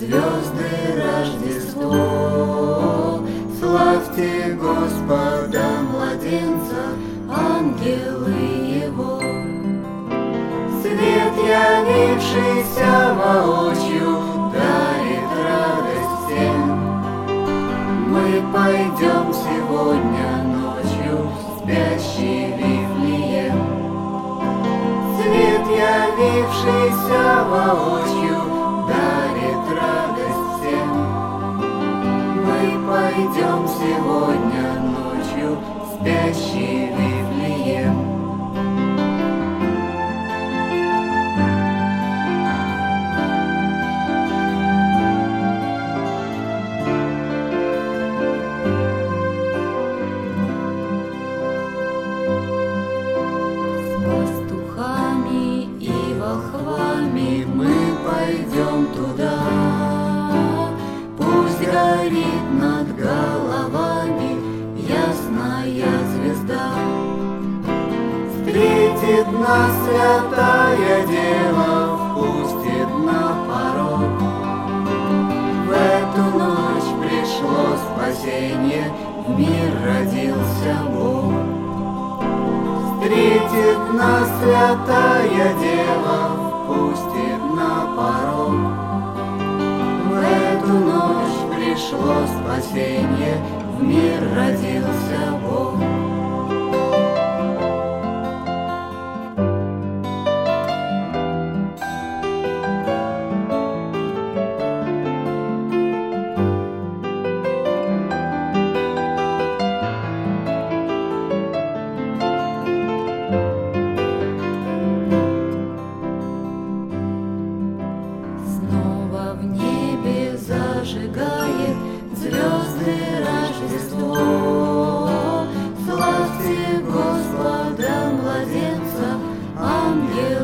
звезды Рождество. Славьте Господа, младенца, ангелы Его. Свет, явившийся воочию, дарит радость всем. Мы пойдем сегодня ночью в спящий Вифлеем. Свет, явившийся воочию, дарит радость всем. Мы пойдем сегодня ночью в спящий Вифлеем. Мы пойдем туда, пусть горит над головами ясная звезда. Встретит нас святая Дева, впустит на порог. В эту ночь пришло спасение, в мир родился Бог. Встретит нас святая Дева, впустит на порог. В эту ночь пришло спасение, в мир родился Бог. Зажигает звезды Рождество. Славьте Господа, младенца, ангелы